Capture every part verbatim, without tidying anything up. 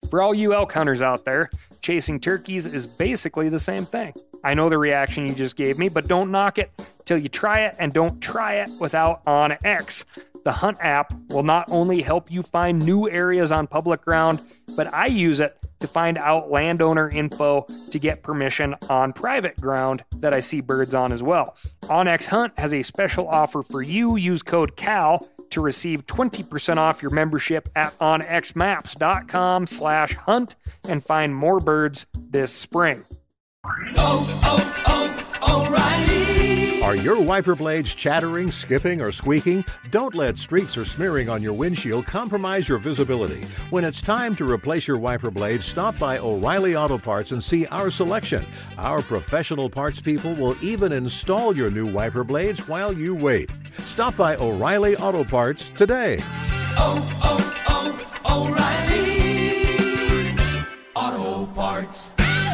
For all you elk hunters out there, chasing turkeys is basically the same thing. I know the reaction you just gave me, but don't knock it till you try it, and don't try it without OnX. The Hunt app will not only help you find new areas on public ground, but I use it to find out landowner info to get permission on private ground that I see birds on as well. OnX Hunt has a special offer for you. Use code CAL to receive twenty percent off your membership at onxmaps.com slash hunt and find more birds this spring. Oh, oh, oh, O'Reilly! Are your wiper blades chattering, skipping, or squeaking? Don't let streaks or smearing on your windshield compromise your visibility. When it's time to replace your wiper blades, stop by O'Reilly Auto Parts and see our selection. Our professional parts people will even install your new wiper blades while you wait. Stop by O'Reilly Auto Parts today. Oh, oh, oh, O'Reilly Auto Parts.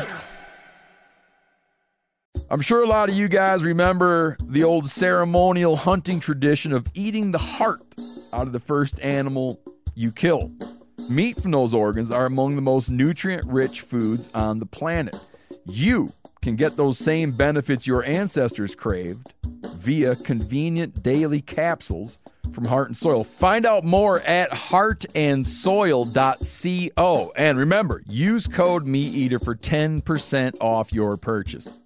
I'm sure a lot of you guys remember the old ceremonial hunting tradition of eating the heart out of the first animal you kill. Meat from those organs are among the most nutrient-rich foods on the planet. You can get those same benefits your ancestors craved via convenient daily capsules from Heart and Soil. Find out more at heart and soil dot co. And remember, use code MeatEater for ten percent off your purchase.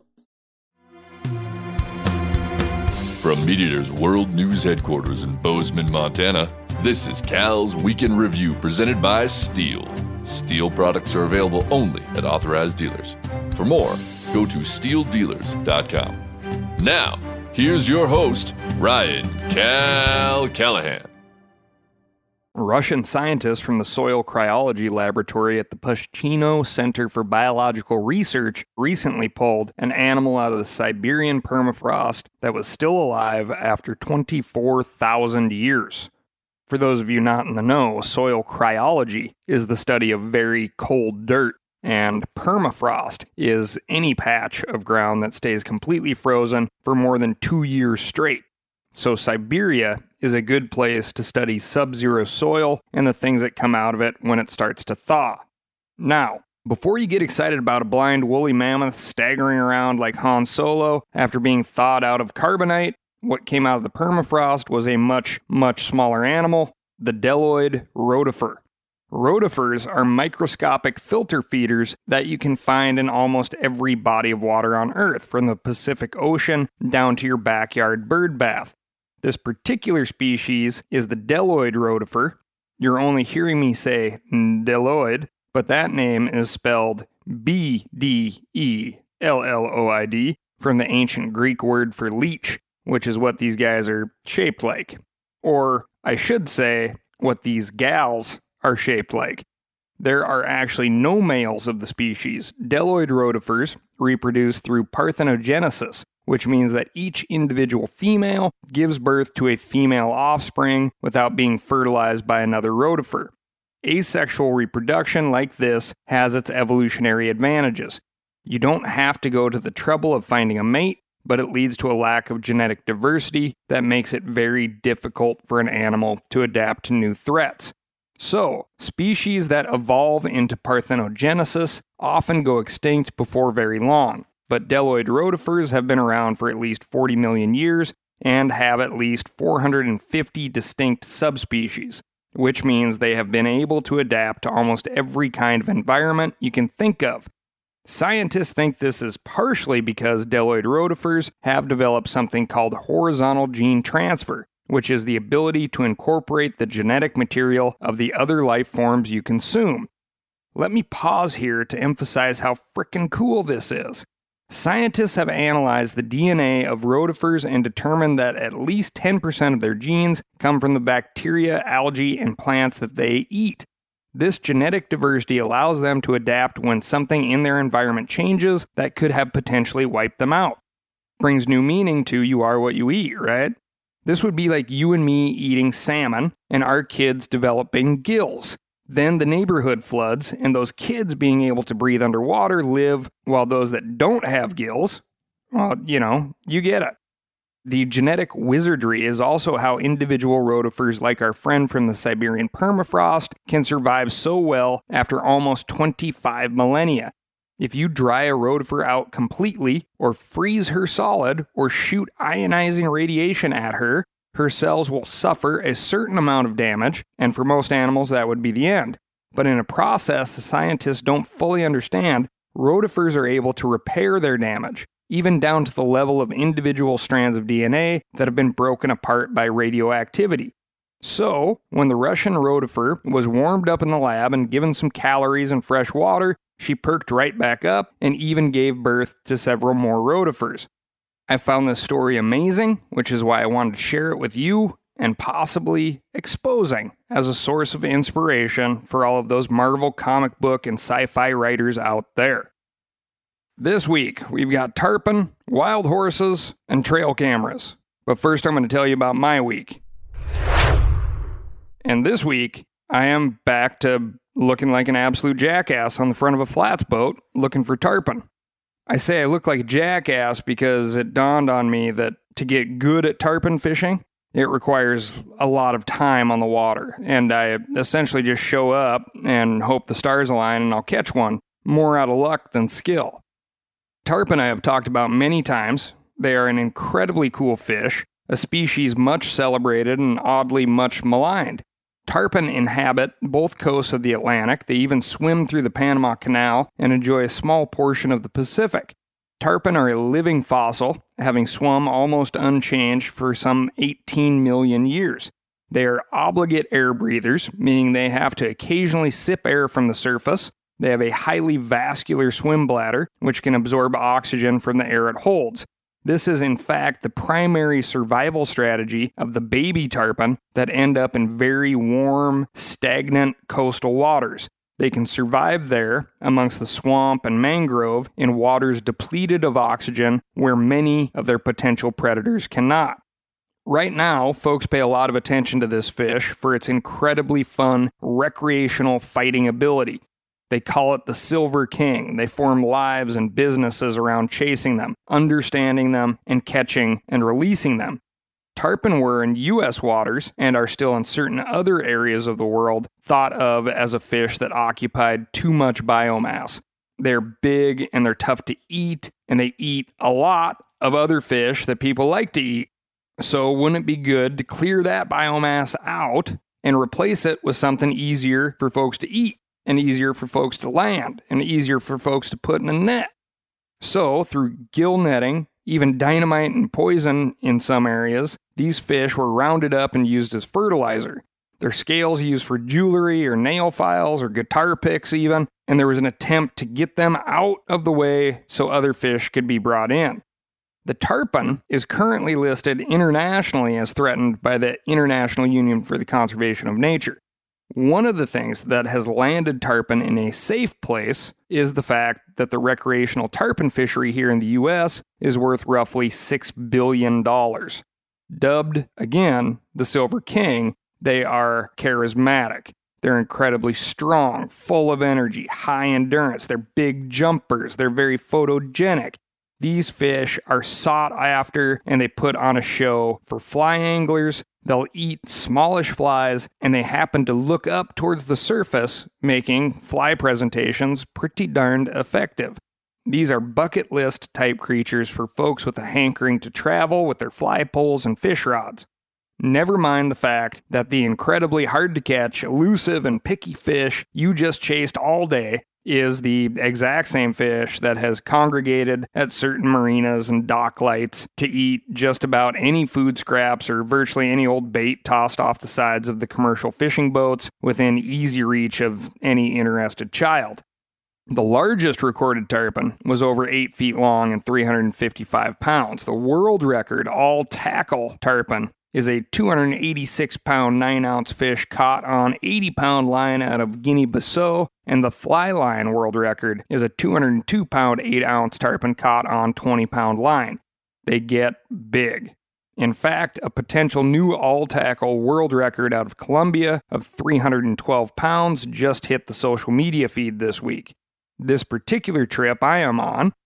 From MeatEater's World News Headquarters in Bozeman, Montana, this is Cal's Weekend Review presented by Steel. Steel products are available only at authorized dealers. For more, go to steel dealers dot com. Now, here's your host, Ryan Cal Callahan. Russian scientists from the Soil Cryology Laboratory at the Pushchino Center for Biological Research recently pulled an animal out of the Siberian permafrost that was still alive after twenty-four thousand years. For those of you not in the know, soil cryology is the study of very cold dirt, and permafrost is any patch of ground that stays completely frozen for more than two years straight. So Siberia is a good place to study sub-zero soil and the things that come out of it when it starts to thaw. Now, before you get excited about a blind woolly mammoth staggering around like Han Solo after being thawed out of carbonite, what came out of the permafrost was a much, much smaller animal, the Bdelloid rotifer. Rotifers are microscopic filter feeders that you can find in almost every body of water on Earth, from the Pacific Ocean down to your backyard bird bath. This particular species is the Bdelloid rotifer. You're only hearing me say Bdelloid, but that name is spelled B D E L L O I D from the ancient Greek word for leech, which is what these guys are shaped like. Or, I should say, what these gals are shaped like. There are actually no males of the species. Bdelloid rotifers reproduce through parthenogenesis, which means that each individual female gives birth to a female offspring without being fertilized by another rotifer. Asexual reproduction like this has its evolutionary advantages. You don't have to go to the trouble of finding a mate, but it leads to a lack of genetic diversity that makes it very difficult for an animal to adapt to new threats. So, species that evolve into parthenogenesis often go extinct before very long, but Bdelloid rotifers have been around for at least forty million years and have at least four hundred fifty distinct subspecies, which means they have been able to adapt to almost every kind of environment you can think of. Scientists think this is partially because Bdelloid rotifers have developed something called horizontal gene transfer, which is the ability to incorporate the genetic material of the other life forms you consume. Let me pause here to emphasize how frickin' cool this is. Scientists have analyzed the D N A of rotifers and determined that at least ten percent of their genes come from the bacteria, algae, and plants that they eat. This genetic diversity allows them to adapt when something in their environment changes that could have potentially wiped them out. Brings new meaning to you are what you eat, right? This would be like you and me eating salmon and our kids developing gills. Then the neighborhood floods, and those kids being able to breathe underwater live, while those that don't have gills, well, you know, you get it. The genetic wizardry is also how individual rotifers like our friend from the Siberian permafrost can survive so well after almost twenty-five millennia. If you dry a rotifer out completely, or freeze her solid, or shoot ionizing radiation at her, her cells will suffer a certain amount of damage, and for most animals that would be the end. But in a process the scientists don't fully understand, rotifers are able to repair their damage, even down to the level of individual strands of D N A that have been broken apart by radioactivity. So, when the Russian rotifer was warmed up in the lab and given some calories and fresh water, she perked right back up and even gave birth to several more rotifers. I found this story amazing, which is why I wanted to share it with you, and possibly exposing as a source of inspiration for all of those Marvel comic book and sci-fi writers out there. This week, we've got tarpon, wild horses, and trail cameras. But first, I'm going to tell you about my week. And this week, I am back to looking like an absolute jackass on the front of a flats boat looking for tarpon. I say I look like a jackass because it dawned on me that to get good at tarpon fishing, it requires a lot of time on the water. And I essentially just show up and hope the stars align and I'll catch one, more out of luck than skill. Tarpon I have talked about many times. They are an incredibly cool fish, a species much celebrated and oddly much maligned. Tarpon inhabit both coasts of the Atlantic. They even swim through the Panama Canal and enjoy a small portion of the Pacific. Tarpon are a living fossil, having swum almost unchanged for some eighteen million years. They are obligate air breathers, meaning they have to occasionally sip air from the surface. They have a highly vascular swim bladder, which can absorb oxygen from the air it holds. This is in fact the primary survival strategy of the baby tarpon that end up in very warm, stagnant coastal waters. They can survive there amongst the swamp and mangrove in waters depleted of oxygen where many of their potential predators cannot. Right now, folks pay a lot of attention to this fish for its incredibly fun recreational fighting ability. They call it the Silver King. They form lives and businesses around chasing them, understanding them, and catching and releasing them. Tarpon were in U S waters, and are still in certain other areas of the world, thought of as a fish that occupied too much biomass. They're big, and they're tough to eat, and they eat a lot of other fish that people like to eat. So wouldn't it be good to clear that biomass out and replace it with something easier for folks to eat? And easier for folks to land, and easier for folks to put in a net. So, through gill netting, even dynamite and poison in some areas, these fish were rounded up and used as fertilizer. Their scales used for jewelry or nail files or guitar picks even, and there was an attempt to get them out of the way so other fish could be brought in. The tarpon is currently listed internationally as threatened by the International Union for the Conservation of Nature. One of the things that has landed tarpon in a safe place is the fact that the recreational tarpon fishery here in the U S is worth roughly six billion dollars. Dubbed, again, the Silver King, they are charismatic. They're incredibly strong, full of energy, high endurance. They're big jumpers. They're very photogenic. These fish are sought after, and they put on a show for fly anglers. They'll eat smallish flies, and they happen to look up towards the surface, making fly presentations pretty darned effective. These are bucket list type creatures for folks with a hankering to travel with their fly poles and fish rods. Never mind the fact that the incredibly hard to catch, elusive, and picky fish you just chased all day is the exact same fish that has congregated at certain marinas and dock lights to eat just about any food scraps or virtually any old bait tossed off the sides of the commercial fishing boats within easy reach of any interested child. The largest recorded tarpon was over eight feet long and three hundred fifty-five pounds. The world record all-tackle tarpon is a two hundred eighty-six pound nine ounce fish caught on eighty pound line out of Guinea-Bissau, and the fly line world record is a two hundred two pound eight ounce tarpon caught on twenty pound line. They get big. In fact, a potential new all-tackle world record out of Colombia of three hundred twelve pounds just hit the social media feed this week. This particular trip I am on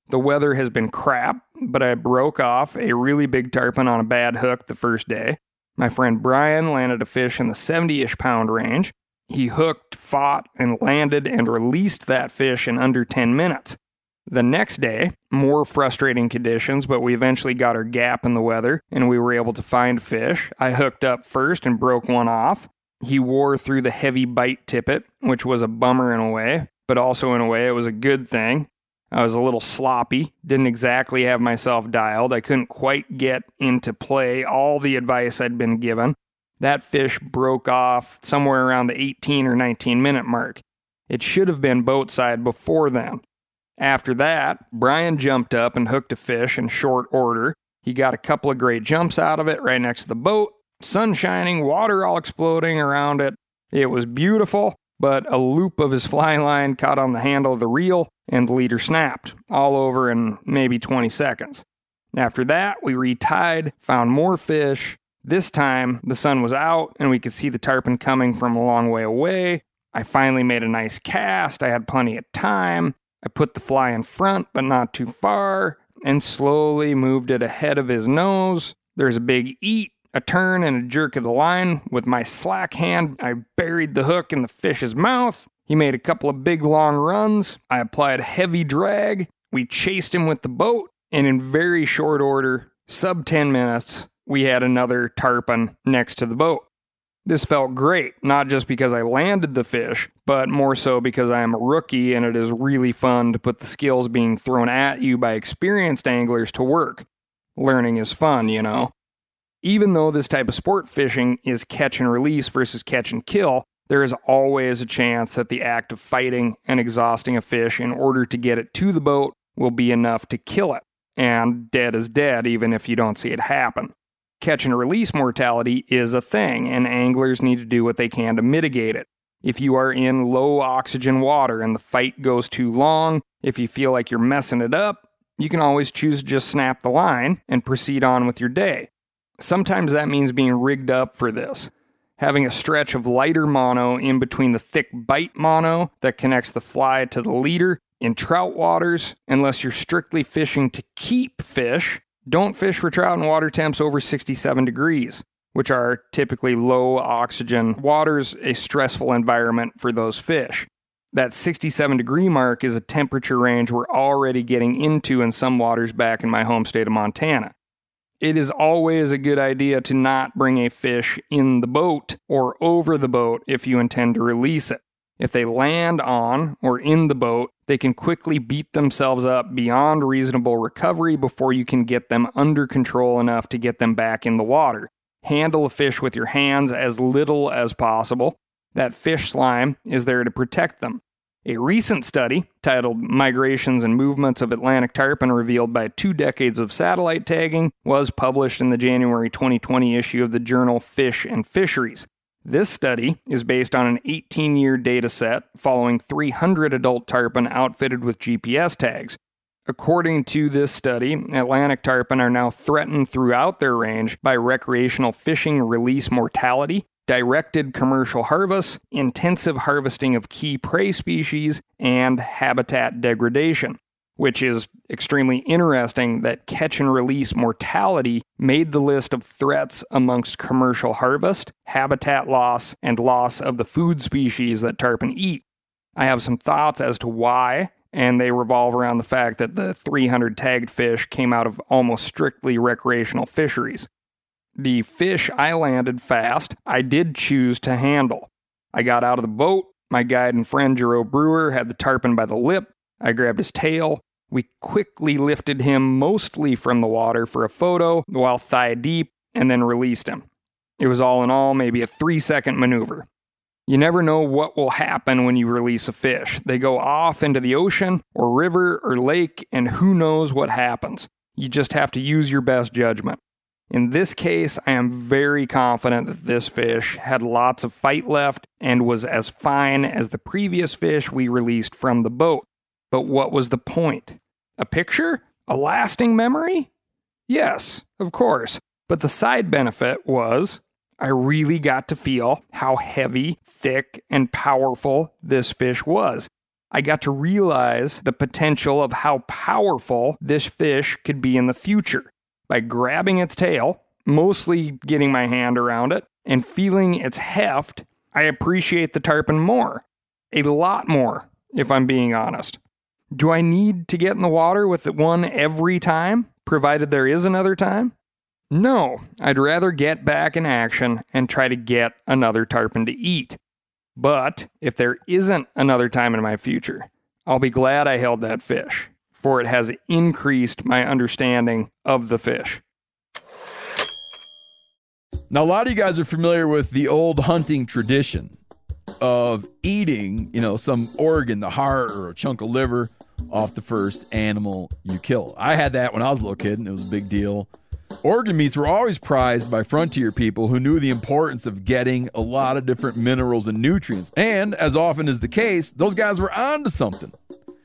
The weather has been crap, but I broke off a really big tarpon on a bad hook the first day. My friend Brian landed a fish in the seventy-ish pound range. He hooked, fought, and landed and released that fish in under ten minutes. The next day, more frustrating conditions, but we eventually got our gap in the weather, and we were able to find fish. I hooked up first and broke one off. He wore through the heavy bite tippet, which was a bummer in a way, but also in a way it was a good thing. I was a little sloppy, didn't exactly have myself dialed. I couldn't quite get into play all the advice I'd been given. That fish broke off somewhere around the eighteen or nineteen minute mark. It should have been boat side before then. After that, Brian jumped up and hooked a fish in short order. He got a couple of great jumps out of it right next to the boat. Sun shining, water all exploding around it. It was beautiful, but a loop of his fly line caught on the handle of the reel and the leader snapped, all over in maybe twenty seconds. After that, we retied, found more fish. This time, the sun was out and we could see the tarpon coming from a long way away. I finally made a nice cast. I had plenty of time. I put the fly in front, but not too far, and slowly moved it ahead of his nose. There's a big eat, a turn, and a jerk of the line. With my slack hand, I buried the hook in the fish's mouth. He made a couple of big long runs. I applied heavy drag. We chased him with the boat, and in very short order, sub ten minutes, we had another tarpon next to the boat. This felt great, not just because I landed the fish, but more so because I am a rookie and it is really fun to put the skills being thrown at you by experienced anglers to work. Learning is fun, you know. Even though this type of sport fishing is catch and release versus catch and kill, there is always a chance that the act of fighting and exhausting a fish in order to get it to the boat will be enough to kill it. And dead is dead even if you don't see it happen. Catch and release mortality is a thing, and anglers need to do what they can to mitigate it. If you are in low oxygen water and the fight goes too long, if you feel like you're messing it up, you can always choose to just snap the line and proceed on with your day. Sometimes that means being rigged up for this. Having a stretch of lighter mono in between the thick bite mono that connects the fly to the leader. In trout waters, unless you're strictly fishing to keep fish, don't fish for trout in water temps over sixty-seven degrees, which are typically low oxygen waters, a stressful environment for those fish. That sixty-seven degree mark is a temperature range we're already getting into in some waters back in my home state of Montana. It is always a good idea to not bring a fish in the boat or over the boat if you intend to release it. If they land on or in the boat, they can quickly beat themselves up beyond reasonable recovery before you can get them under control enough to get them back in the water. Handle a fish with your hands as little as possible. That fish slime is there to protect them. A recent study, titled Migrations and Movements of Atlantic Tarpon Revealed by Two Decades of Satellite Tagging, was published in the January twenty twenty issue of the journal Fish and Fisheries. This study is based on an eighteen-year data set following three hundred adult tarpon outfitted with G P S tags. According to this study, Atlantic tarpon are now threatened throughout their range by recreational fishing release mortality, directed commercial harvests, intensive harvesting of key prey species, and habitat degradation. Which is extremely interesting that catch and release mortality made the list of threats amongst commercial harvest, habitat loss, and loss of the food species that tarpon eat. I have some thoughts as to why, and they revolve around the fact that the three hundred tagged fish came out of almost strictly recreational fisheries. The fish I landed fast, I did choose to handle. I got out of the boat, my guide and friend Jero Brewer had the tarpon by the lip, I grabbed his tail. We quickly lifted him mostly from the water for a photo while thigh deep and then released him. It was all in all maybe a three second maneuver. You never know what will happen when you release a fish. They go off into the ocean or river or lake and who knows what happens. You just have to use your best judgment. In this case, I am very confident that this fish had lots of fight left and was as fine as the previous fish we released from the boat. But what was the point? A picture? A lasting memory? Yes, of course. But the side benefit was I really got to feel how heavy, thick, and powerful this fish was. I got to realize the potential of how powerful this fish could be in the future. By grabbing its tail, mostly getting my hand around it, and feeling its heft, I appreciate the tarpon more. A lot more, if I'm being honest. Do I need to get in the water with one every time, provided there is another time? No, I'd rather get back in action and try to get another tarpon to eat. But if there isn't another time in my future, I'll be glad I held that fish, for it has increased my understanding of the fish. Now, a lot of you guys are familiar with the old hunting tradition of eating, you know, some organ, the heart or a chunk of liver off the first animal you kill. I had that when I was a little kid, and it was a big deal. Organ meats were always prized by frontier people who knew the importance of getting a lot of different minerals and nutrients. And as often is the case, those guys were onto something,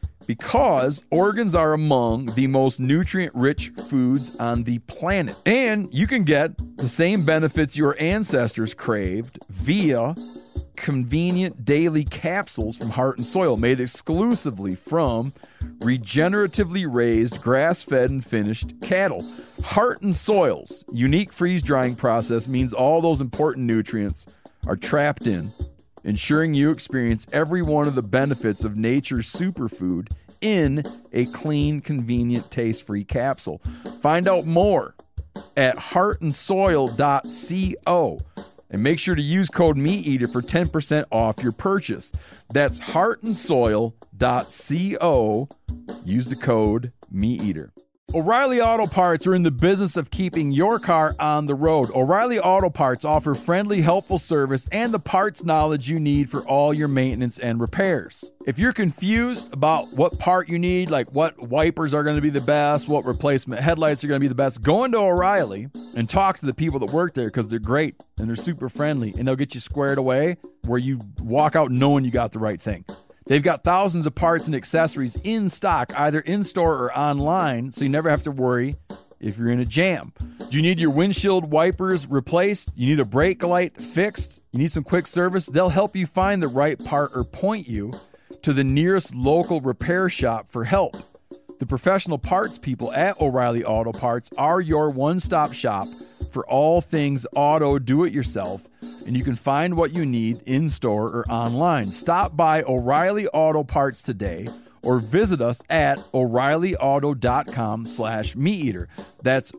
because organs are among the most nutrient-rich foods on the planet. And you can get the same benefits your ancestors craved via convenient daily capsules from Heart and Soil, made exclusively from regeneratively raised, grass-fed, and finished cattle. Heart and Soil's unique freeze-drying process means all those important nutrients are trapped in, ensuring you experience every one of the benefits of nature's superfood in a clean, convenient, taste-free capsule. Find out more at heart and soil dot co. And make sure to use code MeatEater for ten percent off your purchase. That's heart and soil dot co. Use the code MeatEater. O'Reilly Auto Parts are in the business of keeping your car on the road. O'Reilly Auto Parts offer friendly, helpful service and the parts knowledge you need for all your maintenance and repairs. If you're confused about what part you need, like what wipers are going to be the best, what replacement headlights are going to be the best, go into O'Reilly and talk to the people that work there, because they're great and they're super friendly, and they'll get you squared away where you walk out knowing you got the right thing. They've got thousands of parts and accessories in stock, either in-store or online, so you never have to worry if you're in a jam. Do you need your windshield wipers replaced? You need a brake light fixed? You need some quick service? They'll help you find the right part or point you to the nearest local repair shop for help. The professional parts people at O'Reilly Auto Parts are your one-stop shop for all things auto do-it-yourself, and you can find what you need in-store or online. Stop by O'Reilly Auto Parts today or visit us at o'reillyauto.com slash meateater. That's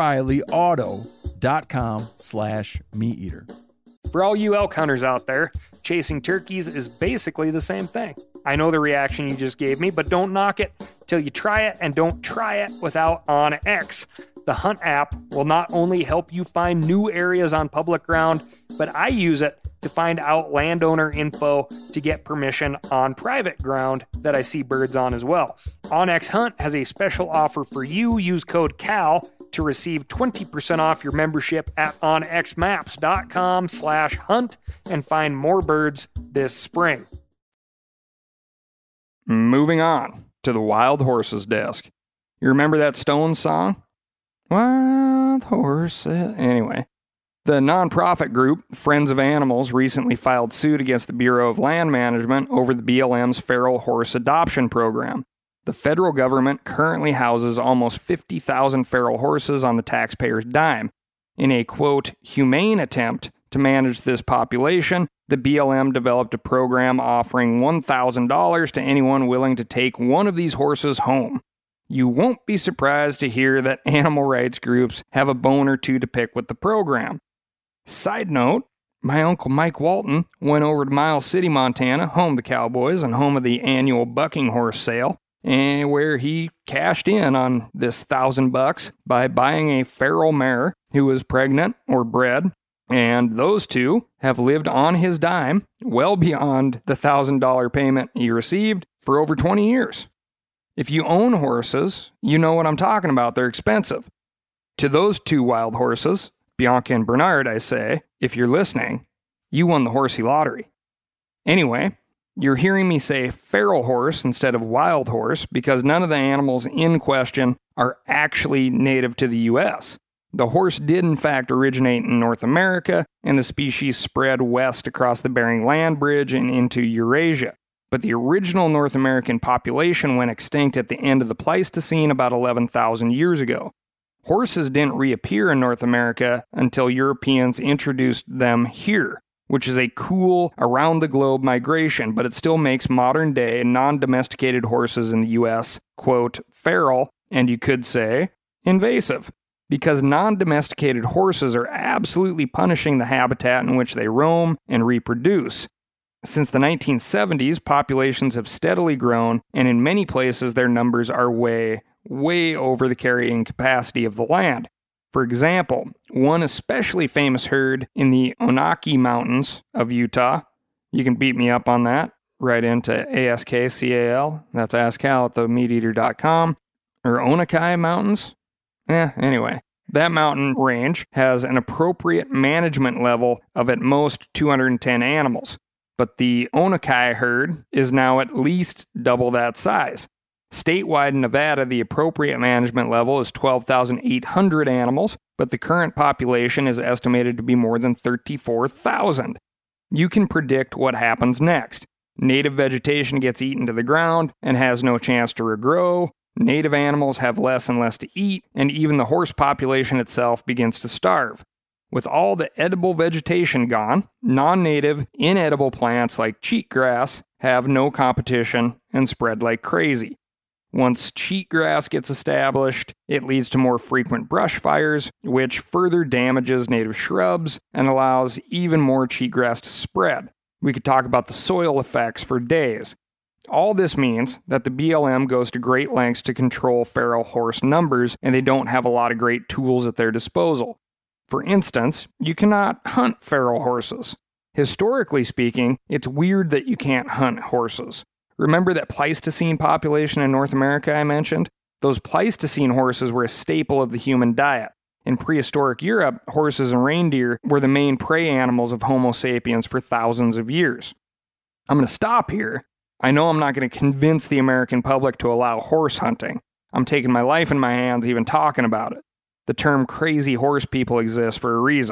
o'reillyauto.com slash meateater. For all you elk hunters out there, chasing turkeys is basically the same thing. I know the reaction you just gave me, but don't knock it till you try it, and don't try it without OnX. The Hunt app will not only help you find new areas on public ground, but I use it to find out landowner info to get permission on private ground that I see birds on as well. OnX Hunt has a special offer for you. Use code CAL to receive twenty percent off your membership at onxmaps.com slash hunt and find more birds this spring. Moving on to the Wild Horses desk. You remember that Stones song? Wild horses. Anyway, the nonprofit group Friends of Animals recently filed suit against the Bureau of Land Management over the B L M's feral horse adoption program. The federal government currently houses almost fifty thousand feral horses on the taxpayer's dime. In a, quote, humane attempt to manage this population, the B L M developed a program offering one thousand dollars to anyone willing to take one of these horses home. You won't be surprised to hear that animal rights groups have a bone or two to pick with the program. Side note, my uncle Mike Walton went over to Miles City, Montana, home of the Cowboys and home of the annual bucking horse sale, and where he cashed in on this thousand bucks by buying a feral mare who was pregnant or bred, and those two have lived on his dime well beyond the thousand dollar payment he received for over twenty years. If you own horses, you know what I'm talking about. They're expensive. To those two wild horses, Bianca and Bernard, I say, if you're listening, you won the horsey lottery. Anyway, you're hearing me say feral horse instead of wild horse because none of the animals in question are actually native to the U S. The horse did in fact originate in North America, and the species spread west across the Bering Land Bridge and into Eurasia. but the original North American population went extinct at the end of the Pleistocene about eleven thousand years ago. Horses didn't reappear in North America until Europeans introduced them here, which is a cool, around-the-globe migration, but it still makes modern-day, non-domesticated horses in the U S, quote, feral, and you could say, invasive, because non-domesticated horses are absolutely punishing the habitat in which they roam and reproduce. Since the nineteen seventies, populations have steadily grown, and in many places their numbers are way, way over the carrying capacity of the land. For example, one especially famous herd in the Onaki Mountains of Utah, you can beat me up on that, right into A S K C A L, that's askcal at the meat eater dot com, or Onakai Mountains? Eh, anyway, that mountain range has an appropriate management level of at most two hundred ten animals, but the Onakai herd is now at least double that size. Statewide in Nevada, the appropriate management level is twelve thousand eight hundred animals, but the current population is estimated to be more than thirty-four thousand. You can predict what happens next. Native vegetation gets eaten to the ground and has no chance to regrow. Native animals have less and less to eat, and even the horse population itself begins to starve. With all the edible vegetation gone, non-native, inedible plants like cheatgrass have no competition and spread like crazy. Once cheatgrass gets established, it leads to more frequent brush fires, which further damages native shrubs and allows even more cheatgrass to spread. We could talk about the soil effects for days. All this means that the B L M goes to great lengths to control feral horse numbers, and they don't have a lot of great tools at their disposal. For instance, you cannot hunt feral horses. Historically speaking, it's weird that you can't hunt horses. Remember that Pleistocene population in North America I mentioned? Those Pleistocene horses were a staple of the human diet. In prehistoric Europe, horses and reindeer were the main prey animals of Homo sapiens for thousands of years. I'm going to stop here. I know I'm not going to convince the American public to allow horse hunting. I'm taking my life in my hands even talking about it. The term crazy horse people exists for a reason.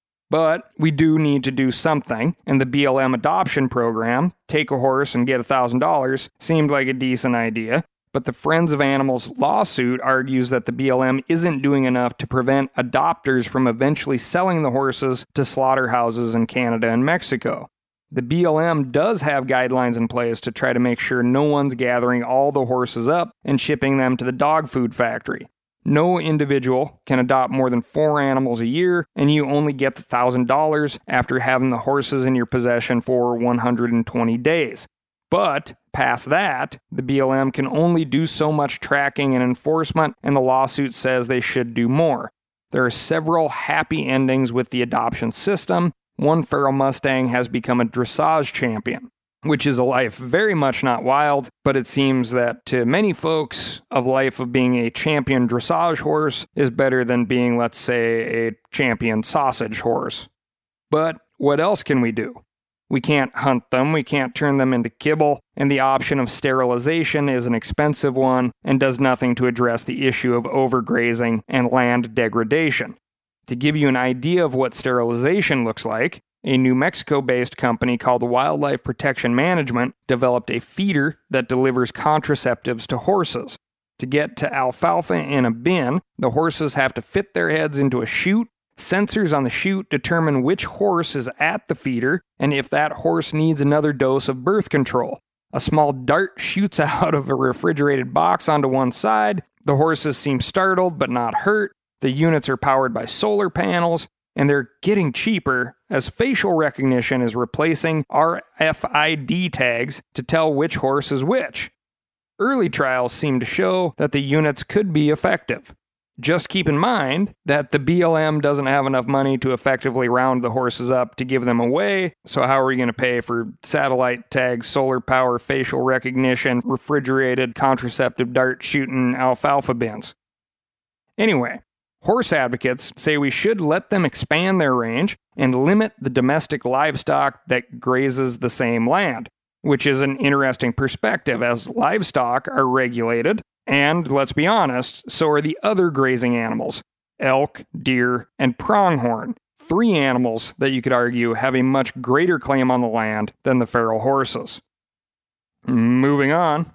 But we do need to do something, and the B L M adoption program, take a horse and get one thousand dollars, seemed like a decent idea, but the Friends of Animals lawsuit argues that the B L M isn't doing enough to prevent adopters from eventually selling the horses to slaughterhouses in Canada and Mexico. The B L M does have guidelines in place to try to make sure no one's gathering all the horses up and shipping them to the dog food factory. No individual can adopt more than four animals a year, and you only get the one thousand dollars after having the horses in your possession for one hundred twenty days. But, past that, the B L M can only do so much tracking and enforcement, and the lawsuit says they should do more. There are several happy endings with the adoption system. One feral Mustang has become a dressage champion, which is a life very much not wild, but it seems that to many folks, a life of being a champion dressage horse is better than being, let's say, a champion sausage horse. But what else can we do? We can't hunt them, we can't turn them into kibble, and the option of sterilization is an expensive one and does nothing to address the issue of overgrazing and land degradation. To give you an idea of what sterilization looks like, a New Mexico-based company called Wildlife Protection Management developed a feeder that delivers contraceptives to horses. To get to alfalfa in a bin, the horses have to fit their heads into a chute. Sensors on the chute determine which horse is at the feeder and if that horse needs another dose of birth control. A small dart shoots out of a refrigerated box onto one side. The horses seem startled but not hurt. The units are powered by solar panels, and they're getting cheaper as facial recognition is replacing R F I D tags to tell which horse is which. Early trials seem to show that the units could be effective. Just keep in mind that the B L M doesn't have enough money to effectively round the horses up to give them away, so how are we going to pay for satellite tags, solar power, facial recognition, refrigerated contraceptive dart shooting alfalfa bins? Anyway, horse advocates say we should let them expand their range and limit the domestic livestock that grazes the same land, which is an interesting perspective as livestock are regulated, and let's be honest, so are the other grazing animals, elk, deer, and pronghorn, three animals that you could argue have a much greater claim on the land than the feral horses. Moving on.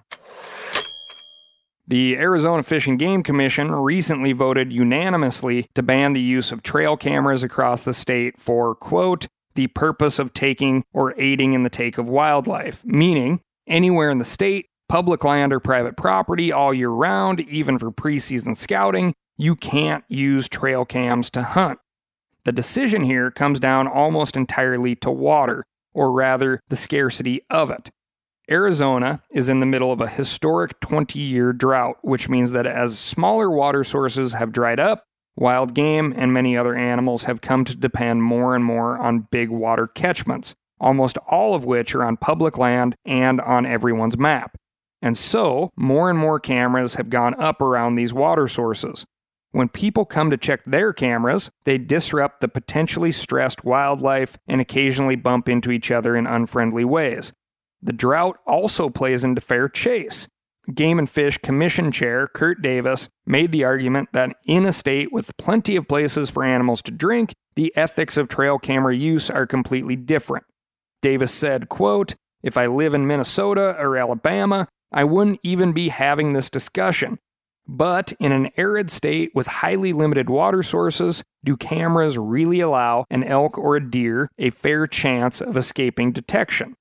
The Arizona Fish and Game Commission recently voted unanimously to ban the use of trail cameras across the state for, quote, the purpose of taking or aiding in the take of wildlife, meaning anywhere in the state, public land or private property all year round, even for preseason scouting, you can't use trail cams to hunt. The decision here comes down almost entirely to water, or rather the scarcity of it. Arizona is in the middle of a historic twenty-year drought, which means that as smaller water sources have dried up, wild game and many other animals have come to depend more and more on big water catchments, almost all of which are on public land and on everyone's map. And so, more and more cameras have gone up around these water sources. When people come to check their cameras, they disrupt the potentially stressed wildlife and occasionally bump into each other in unfriendly ways. The drought also plays into fair chase. Game and Fish Commission Chair Kurt Davis made the argument that in a state with plenty of places for animals to drink, the ethics of trail camera use are completely different. Davis said, quote, if I live in Minnesota or Alabama, I wouldn't even be having this discussion. But in an arid state with highly limited water sources, do cameras really allow an elk or a deer a fair chance of escaping detection?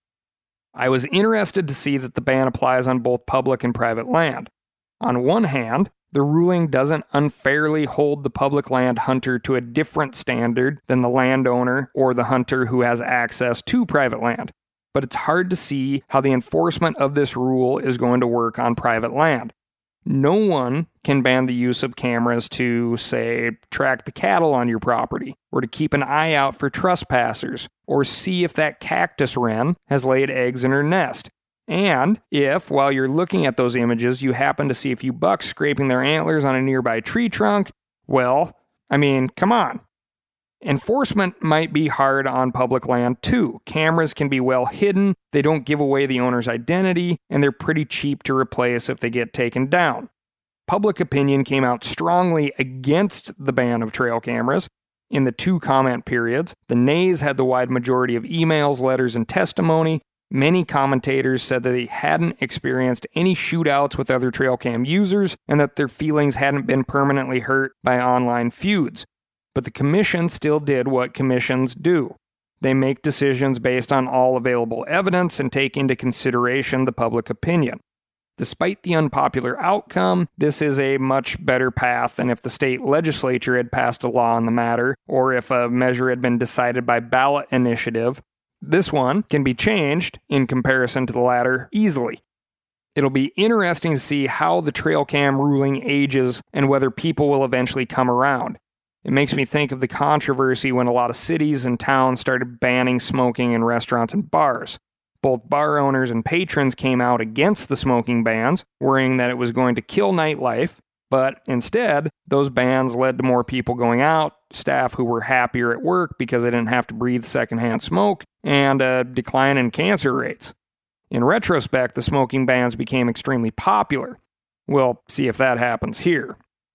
I was interested to see that the ban applies on both public and private land. On one hand, the ruling doesn't unfairly hold the public land hunter to a different standard than the landowner or the hunter who has access to private land. But it's hard to see how the enforcement of this rule is going to work on private land. No one can ban the use of cameras to, say, track the cattle on your property, or to keep an eye out for trespassers, or see if that cactus wren has laid eggs in her nest. And if, while you're looking at those images, you happen to see a few bucks scraping their antlers on a nearby tree trunk, well, I mean, come on. Enforcement might be hard on public land too. Cameras can be well hidden, they don't give away the owner's identity, and they're pretty cheap to replace if they get taken down. Public opinion came out strongly against the ban of trail cameras. In the two comment periods, the nays had the wide majority of emails, letters, and testimony. Many commentators said that they hadn't experienced any shootouts with other trail cam users and that their feelings hadn't been permanently hurt by online feuds. But the commission still did what commissions do. They make decisions based on all available evidence and take into consideration the public opinion. Despite the unpopular outcome, this is a much better path than if the state legislature had passed a law on the matter, or if a measure had been decided by ballot initiative. This one can be changed, in comparison to the latter, easily. It'll be interesting to see how the trail cam ruling ages and whether people will eventually come around. It makes me think of the controversy when a lot of cities and towns started banning smoking in restaurants and bars. Both bar owners and patrons came out against the smoking bans, worrying that it was going to kill nightlife, but instead, those bans led to more people going out, staff who were happier at work because they didn't have to breathe secondhand smoke, and a decline in cancer rates. In retrospect, the smoking bans became extremely popular. We'll see if that happens here.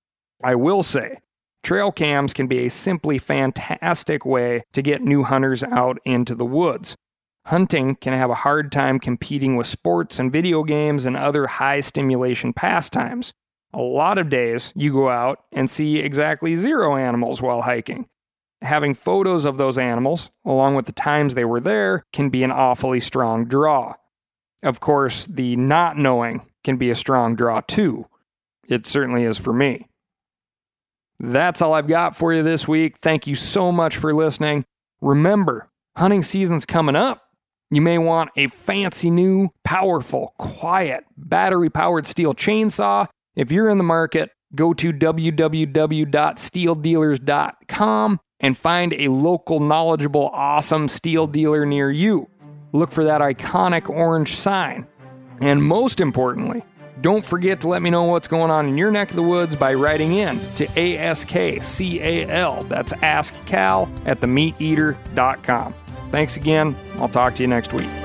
I will say, trail cams can be a simply fantastic way to get new hunters out into the woods. Hunting can have a hard time competing with sports and video games and other high-stimulation pastimes. A lot of days, you go out and see exactly zero animals while hiking. Having photos of those animals, along with the times they were there, can be an awfully strong draw. Of course, the not knowing can be a strong draw too. It certainly is for me. That's all I've got for you this week. Thank you so much for listening. Remember, hunting season's coming up. You may want a fancy new, powerful, quiet, battery-powered steel chainsaw. If you're in the market, go to w w w dot steel dealers dot com and find a local, knowledgeable, awesome steel dealer near you. Look for that iconic orange sign. And most importantly, don't forget to let me know what's going on in your neck of the woods by writing in to A S K C A L, that's Ask Cal, at the meat eater dot com. Thanks again. I'll talk to you next week.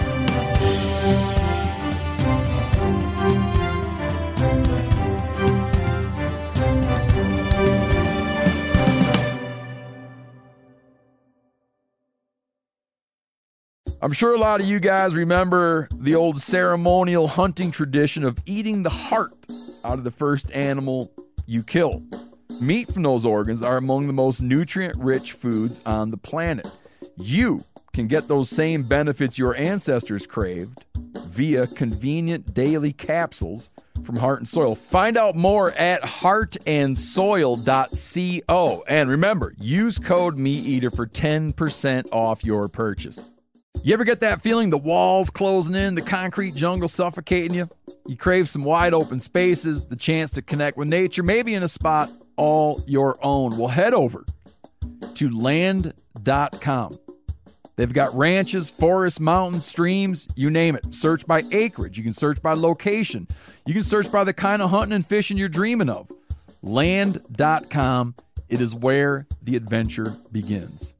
I'm sure a lot of you guys remember the old ceremonial hunting tradition of eating the heart out of the first animal you kill. Meat from those organs are among the most nutrient-rich foods on the planet. You can get those same benefits your ancestors craved via convenient daily capsules from Heart and Soil. Find out more at heart and soil dot co. And remember, use code MeatEater for ten percent off your purchase. You ever get that feeling the walls closing in, the concrete jungle suffocating you? You crave some wide open spaces, the chance to connect with nature, maybe in a spot all your own. Well, head over to land dot com. They've got ranches, forests, mountains, streams, you name it. Search by acreage. You can search by location. You can search by the kind of hunting and fishing you're dreaming of. land dot com. It is where the adventure begins.